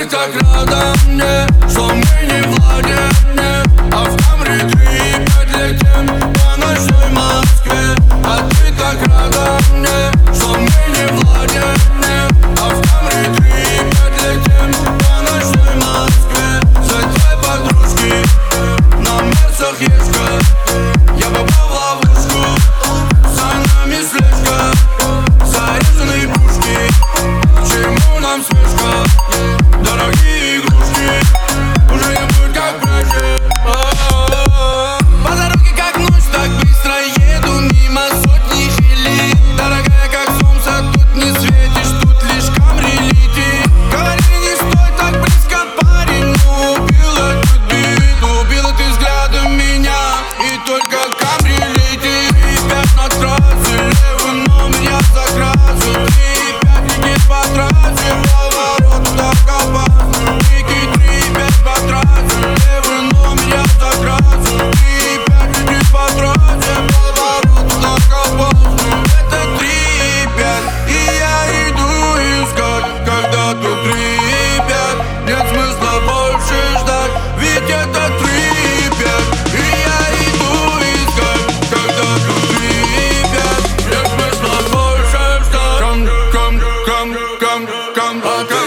так рада мне, что мы не в ладе, а в Камри 3-5 летим по ночной Москве. А ты так рада мне, что мы не в ладе, а в Камри 3-5 летим по ночной Москве. За твоей подружки на Мерсах ешка, я попал в ловушку, за нами слежка, заряженные пушки. К чему нам спешка? Дорогие игрушки уже не будут как прежде. По дороге как ночь, так быстро еду мимо сотни хели. Дорогая как солнце, тут не светишь, тут лишь Камри летит. Говорили, не стой так близко, парень, но убила ты, убила ты взглядом меня. И только Камри летит. 3-5 на трассе, левый номер я закрасил. 3-5 летит по трассе, поворот так опасный. Летит 3-5 по трассе, левый номер я закрасил. 3-5 летит по трассе, поворот так опасный. Это 3-5, и я иду искать, когда тут 3-5. Нет смысла больше ждать, ведь это 3-5. И я иду искать, когда тут 3-5. Нет смысла больше ждать. Come, come, come, come, come.